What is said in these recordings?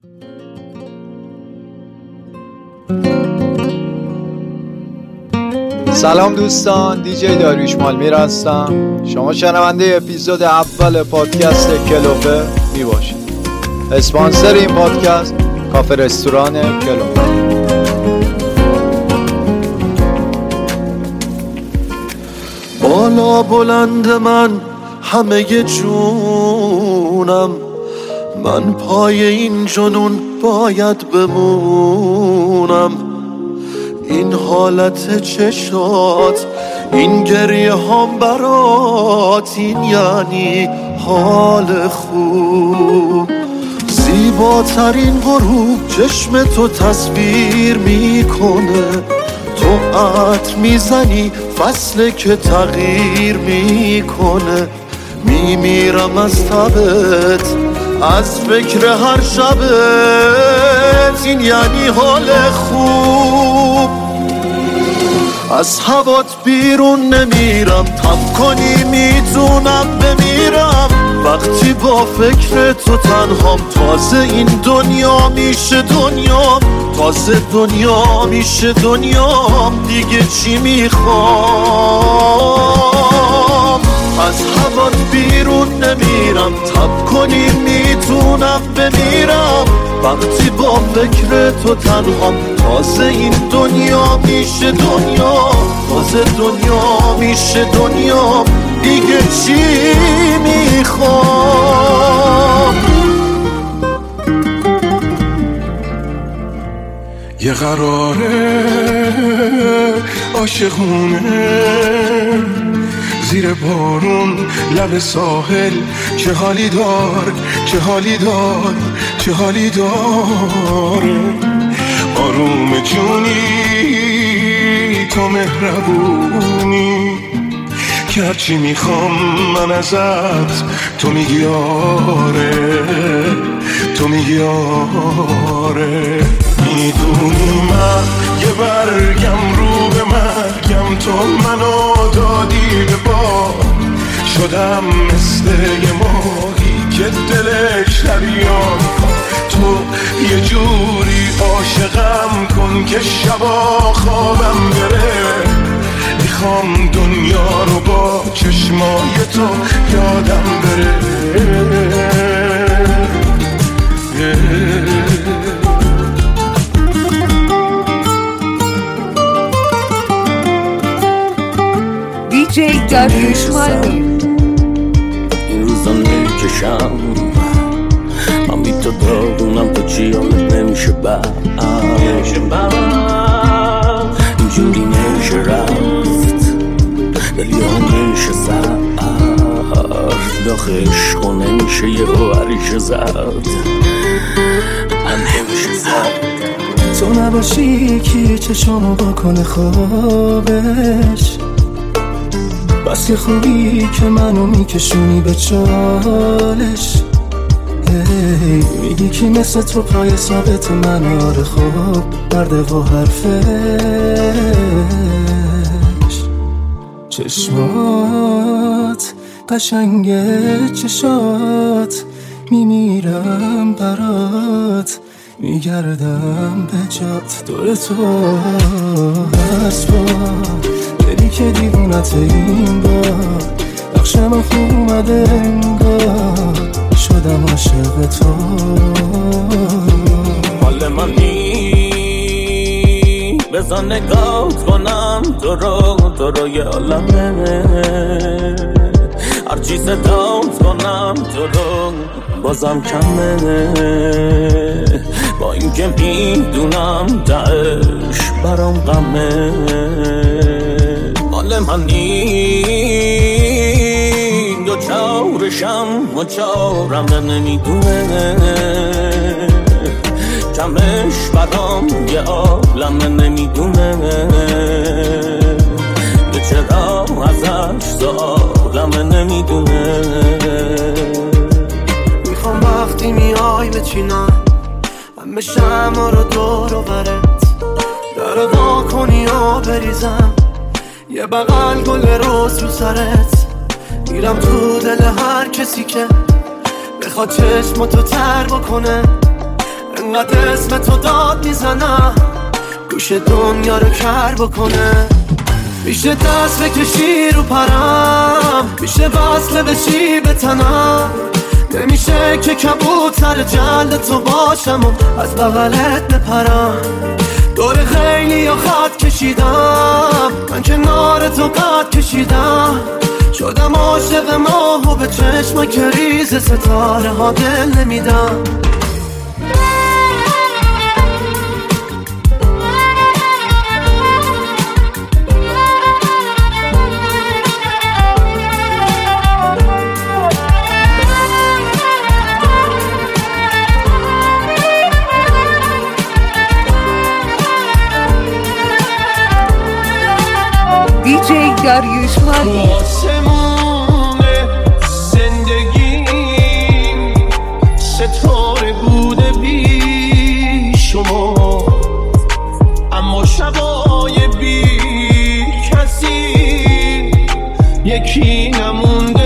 سلام دوستان، دیجی داریوش مالمیر هستم. شما شنونده اپیزود اول پادکست کلوپه می باشید. اسپانسر این پادکست کافه رستوران کلوپه. بالا بلند من همه جونم، من پای این جنون باید بمونم. این حالت چشات، این گریه هم برات، این یعنی حال خوب. زیباترین غروب چشم تو تصویر میکنه، تو عطر میزنی فصل که تغییر میکنه. میمیرم از تبت، از فکر هر شبت، این یعنی حال خوب. از هوات بیرون نمیرم، تب کنی میتونم بمیرم. وقتی با فکر تو تنهام، تازه این دنیا میشه دنیام، تازه دنیا میشه دنیام. دیگه چی میخوام؟ از هوات بیرون نمیرم، تب کنی میتونم بمیرم. وقتی با فکر تو تنهام، تازه این دنیا میشه دنیا، تازه دنیا میشه دنیا. دیگه چی میخوام؟ یه قراره عاشقونه زیر بارون لب ساحل، چه حالی دار، چه حالی دار، چه حالی دار. آروم جونی تو مهربونی، که هرچی میخوام من ازت تو میگی آره، تو میگی آره. میدونی من یه برگم رو به مرگم، تو منو دادی به باد. شدم مثل یه ماهی که دلش دریا، تو یه جوری عاشقم کن که شبا خوابم بره. میخوام دنیا رو با چشمای تو یادم بره. دیجی داریوش مالمیر. این روزا نمیکشم، من بی تو داغونم، تو چی حالت نمیشه بعد، اینجوری نمیشه رفت، دلی ها نمیشه زد، داخل عشق و نمیشه یه هوریش زد، من نمیشه زد. تو نباشی کی چشمو بکنه خوابش، بس که خوبی که منو میکشونی به چالش. میگی کی مثل تو پای ثابت من، آره خوب مرده و حرفش. چشمات قشنگه، چشات میمیرم برات، میگردم به جات دور تو هست. با دلی که دیوونت این بار، نقش من خوب اومده انگار، شدم عاشق تو. حال من نی بزن نگات کنم تو رو یه عالمه، هرچی صدات کنم تو رو بازم کمه. با این که میدونم دعش برام غمه. حال من این دو چارشم و چارم نمیدونه، کمش برام یه عالمه نمیدونه، که چرا ازش سوالمه نمیدونه. میخوام وقتی میای بچینم همه شمع رو دور و برت، در وا کنی و بریزم یه بغل گل روز رو سرت. میرم تو دل هر کسی که بخواد چشماتو تر بکنه، انقدر اسم تو داد میزنم گوش دنیا رو کر بکنه. میشه دست بکشی رو پرم، میشه وصله بشی به تنم، نمیشه که کبوتر جلد تو باشم و از بغلت بپرم. دور خیلی یا خط کشیدم، من کنار تو قد کشیدم، شدم عاشق ماه و به چشم که ریز ستاره ها دل نمیدم. دیجی داریوش مالی. آسمون زندگیم ستاره بوده بی شما، اما شبای بی کسی یکی نمونده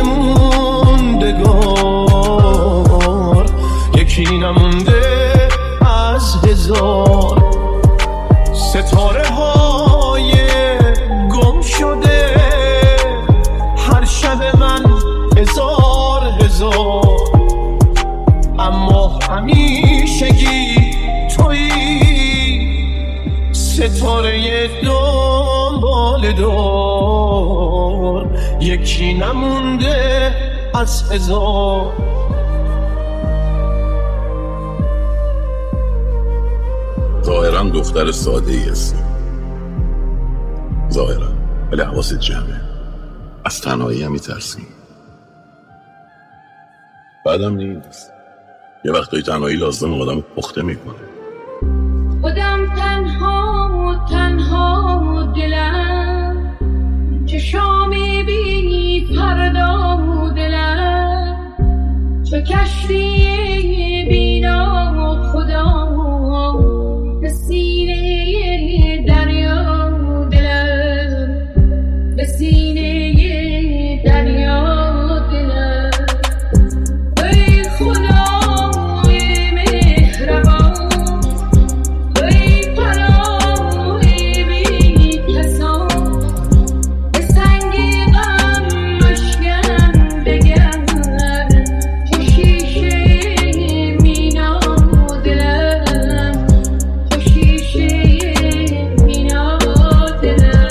موندگار، یکی نمونده از هزار ستاره های گم شده. هر شب من هزار هزار، اما همیشگی تویی ستاره دنبال دار، یکی نمونده از هزار. ظاهرا دختر ساده ای هستی، ظاهرا، ولی حواست جمعه. از تنهایی هم میترسی. بعدم نیست، یه وقتایی تنهایی لازم آدم پخته میکنه. خودم تنها و تنها و دلم چشام میبینی فردا و دلم چه کشتی بینا و خدا به سینه دریا و دلم، به سینه دریا و دلم. ای خدای مهربان، ای پناه بی کسان، به سنگ غم مشکن بگر چو شیشه مینا و دلم، چو شیشه مینا و دلم.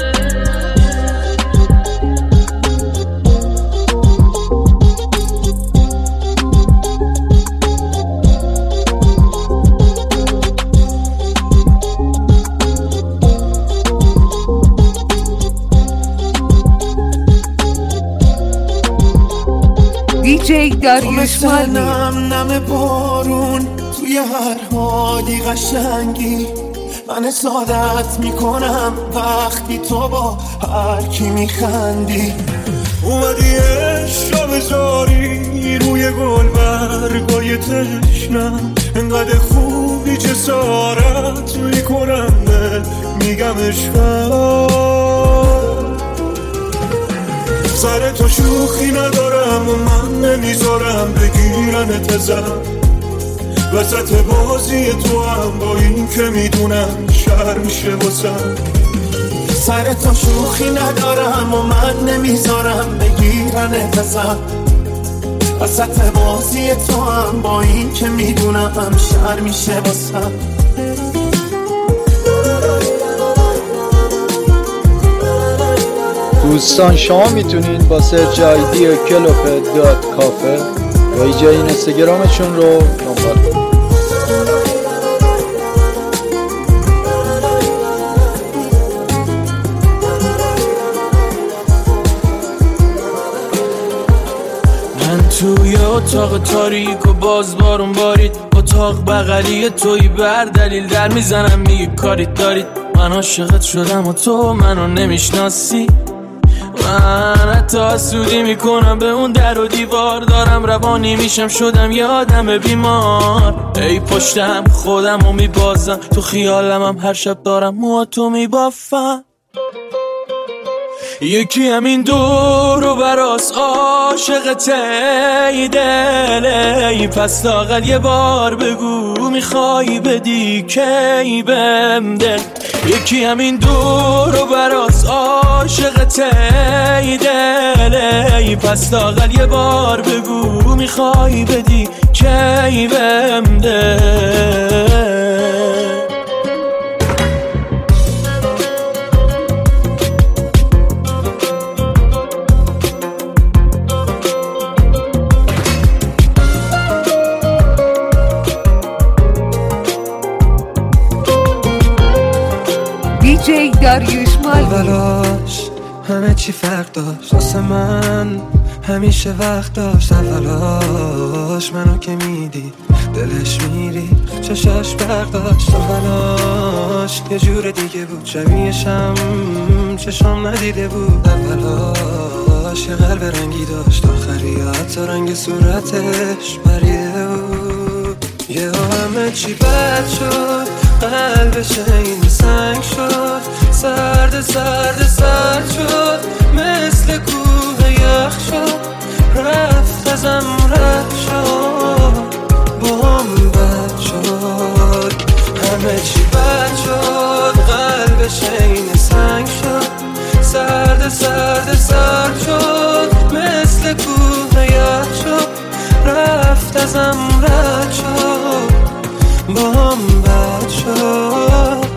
دیجی داریوش مالی. نم بارون توی هر حالی قشنگی، من سعادت میکنم وقتی تو با هر کی میخندی. اومدی عشق بذاری روی گل برگای تشنم، انقدر خوبی جسارت میکنم میگم عشقم. سر تو شوخی ندارم و من نمیذارم بگیرنت ازم، وسط بازی تو هم با این که میدونم شر میشه واسم. سر تو شوخی ندارم و من نمیذارم بگیرنت ازم، وسط بازی تو هم با این که میدونم شر میشه واسم. دوستان شما میتونین با سرچ آیدی کلوپه.کافه و ایجای اینستاگرامشون رو دنبال کنید. من توی اتاق تاریک و باز بارون بارید، اتاق بغلی توی بر دلیل در میزنم میگی کاریت دارید. من عاشقت شدم و تو منو نمیشناسی، من حتی حسودی میکنم به اون در و دیوار، دارم روانی میشم شدم یه آدم بیمار. ای پشتم خودم رو میبازم، تو خیالم هم هر شب دارم موهاتو میبافم. یکی همین دور و براس عاشقت ای دل، ای پس لااقل یه بار بگو میخوای بدی کی بهم دل. یکی همین دور و براس عاشقت ای دل، ای پس لااقل یه بار بگو میخوای بدی کی بهم دل. دیجی داریوش مالمی. اولاش همه چی فرق داشت واسه من، همیشه وقت داشت. اولاش منو که میدید دلش میری، چشاش برق داشت. اولاش یه جور دیگه بود، شبیهشم چشام ندیده بود. اولاش یه قلب رنگی داشت، آخری حتی رنگ صورتش پریده بود. یه همه چی بد شد، قلبش این سنگ شد، سرد سرد سرد شد، مثل کوه یخ شد، رفت ازم رد شد، با هم بد شد. همه چی بد شد، قلبش این سنگ شد، سرد سرد سرد شد، مثل کوه یخ شد، رفت ازم رد شد، با هم بد شد.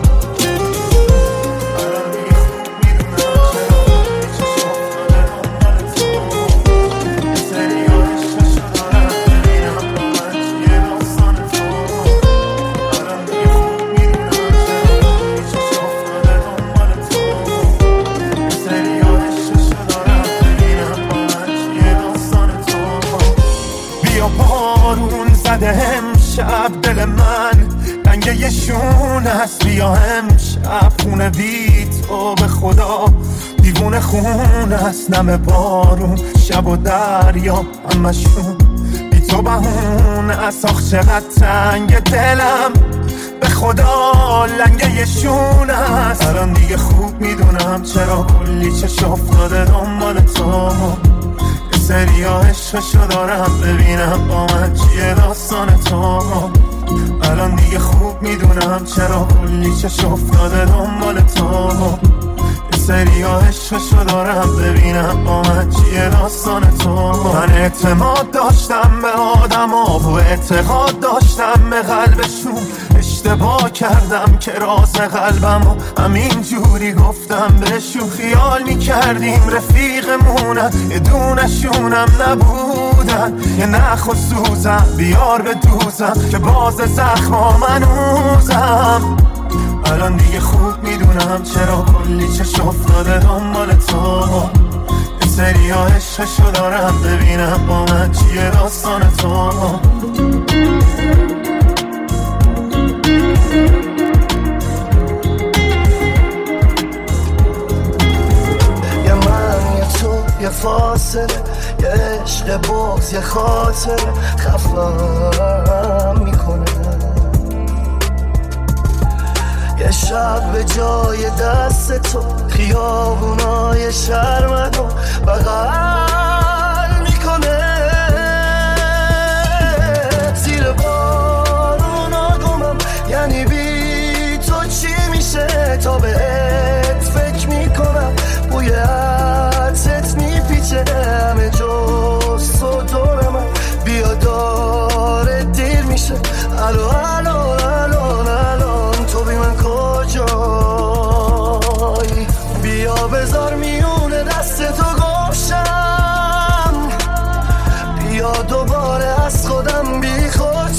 امشب دل من رنگ یه شون هست، بیا امشب خونه بی تو به خدا دیوونه خون هست. نم بارون شب و دریا همشون بی تو بهون است. آخ چقدر تنگ دلم به خدا لنگه یه شون هست. الان دیگه خوب میدونم چرا کلی چش افتاده دنبال تو. سریا عشقشو دارم ببینم با من چیه داستان تو. الان دیگه خوب میدونم چرا کلی چش افتاده دنبال تو. سریا عشقشو دارم ببینم با من چیه داستان تو. من اعتماد داشتم به آدم ها و اعتقاد داشتم به قلبشون، اشتباه کردم که راز قلبم و همین جوری گفتم بهشون. خیال میکردیم رفیقمونن، یه دونشونم نبودن. یه نخ و سوزم بیار به دوزم که باز زخما منوزم. الان دیگه خوب میدونم چرا کلی چش افتاده دنبال تو. این سریا عشقشو دارم ببینم با من چیه داستان تو. یه من یه تو یه فاصله، یه عشق باز یه خاطره خفم میکنه. یه شب به جای دست تو خیابونای شرمدو بغل میکنه. زیر بارونا گمم یعنی بی تو چی میشه، تا بهت فکر میکنم بوی عطرت میپیچه همه جز تو دور من. بیا داره دیر میشه، الان تو بی من کجایی؟ بیا بذار میونه دست تو گوشم، بیا دوباره از خودم بی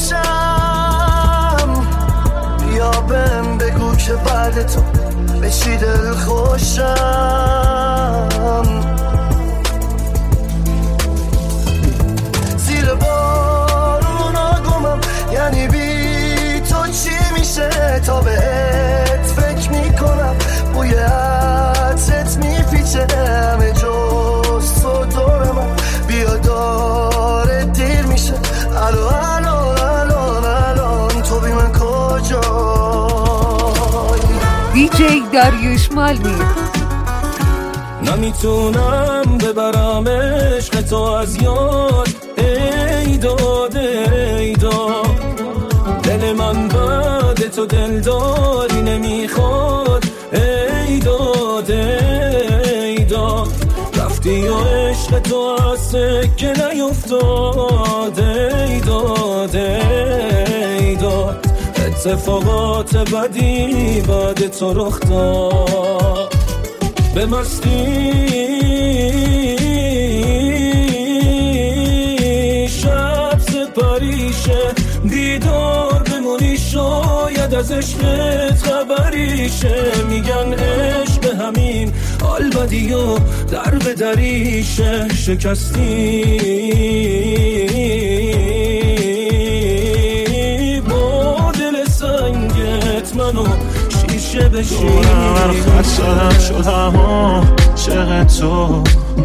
خودشم. بیا بهم بگو که بعد تو به چی دل خوشم. زیر بارونا گمم یعنی بی تو چی میشه، تا بهت فکر میکنم بوی عطرت میپیچه همه جز تو دور من. بیا داره دیر میشه، الان تو بی من کجایی؟ دیجی داریوش مالمی. نمیتونم ببرم عشق تو از یاد. ای داد ای داد دل من بعد تو دلداری نمیخواد. ای داد ای داد رفتی و عشق تو از سکه نیفتاد. ای داد ای داد اتفاقات بدی بعد تو رخ داد. به مستی شب سپریشه دیدار بمونی شاید از عشقت خبریشه. میگن عشق به همین حال بدی و در به دریشه. شکستی با دل سنگت منو شیشه بشین. خط شدم عاشق تو،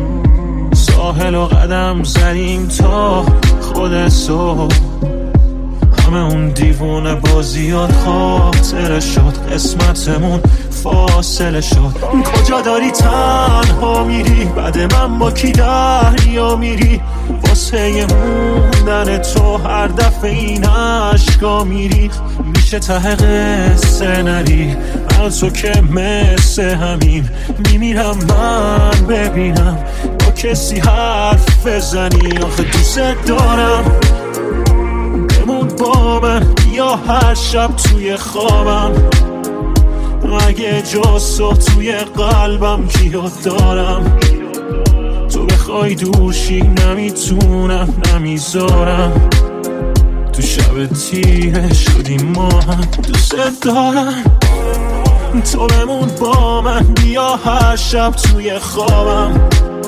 ساحل و قدم زدیم تا خود صبح. همه اون دیوونه بازیات خاطره شد، قسمتمون فاصله شد. کجا داری تنها میری بعد من با کی دریا میری؟ واسه موندن تو هر دفعه این عشقا میری. میشه ته قصه نری من تو که مثل همین میمیرم من ببینم با کسی حرف بزنی. آخه دوست دارم بمون با من یا هر شب توی خوابم. اگه جز تو توی قلبم کیو دارم؟ تو بخوای دورشی نمیتونم نمیذارم. تو شب تیره شدیم ما هم دوست دارم. تو بمون با من بیا هر شب توی خوابم.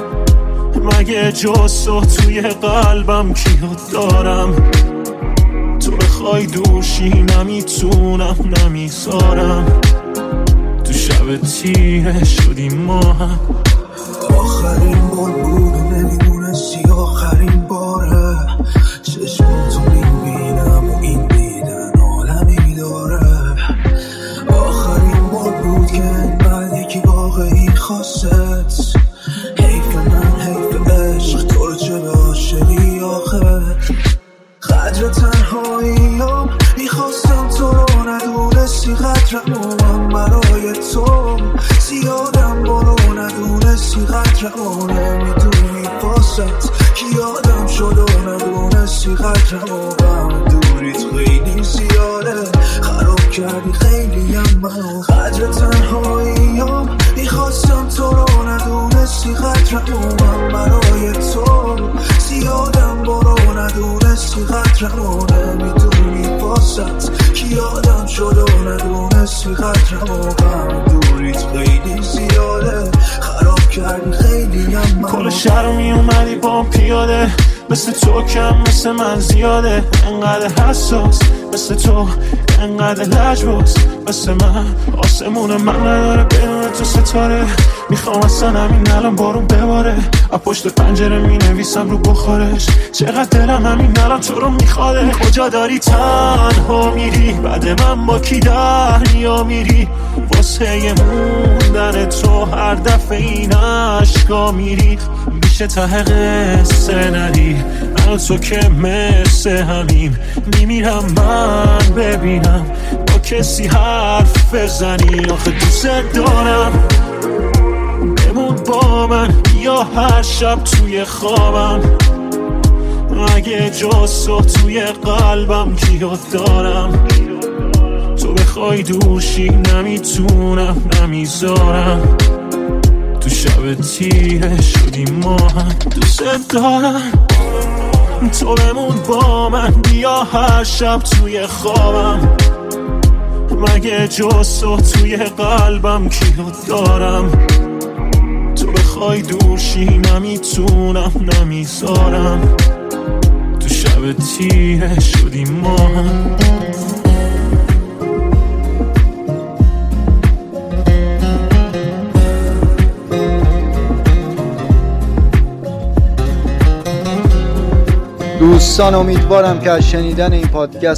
مگه جز تو توی قلبم کیو دارم؟ تو بخوای دورشی نمیتونم نمیذارم. تو شب تیره شدیم ما هم. آخرین بار بود و نمیدونستی آخرین باره. چشم تو میبینم و این دیدن عالمی داره. آخرین بار بود که انقدر یکی واقعی خواست. حیف من حیف عشق تو رو چه به عاشقی آخه. قدر تنهاییم میخواستم تو رو ندونستی قدرم و من برای تو زیادم برو ندونستی قدرم و نمیدونی باست کی یادم شد و ندونستی قدرم و غم دوریت خیلی زیاده. خراب کردی خیلی هم منو. قدر تنهاییم میخواستم تو رو ندونستی قدرم و من برای تو زیادم برو ندونستی قدرم و نمیدونی باست کی یادم شد و ندونستی قدرم و غم دوریت خیلی زیاده. خراب کردی خیلی هم منو. کل شهر میومدی با پیاده مثل تو کم مثل من زیاده. انقدر حساس مثل تو انقدر لجباز مثل من. آسمون من نداره بدون تو ستاره. میخوام اصلا همین الان بارون بباره. از پشت پنجره مینویسم رو بخارش. چقدر دلم همین الان تو رو میخواده. کجا داری تنها میری بعد من با کی دریا میری؟ واسه موندن تو هر دفعه این عشقا میری. میشه ته قصه نری من تو که مثل همین میمیرم من ببینم با کسی حرف بزنی. آخه دوست دارم بمون با من یا هر شب توی خوابم. اگه جز تو توی قلبم کیو دارم؟ تو بخوای دورشی نمیتونم نمیذارم. تو شب تیره شدیم ما هم دوست دارم. تو بمون با من بیا هر شب توی خوابم. مگه جز تو توی قلبم کیو دارم؟ تو بخوای دورشی نمیتونم نمیذارم. تو شب تیره شدیم ما هم. دوستان امیدوارم که از شنیدن این پادکست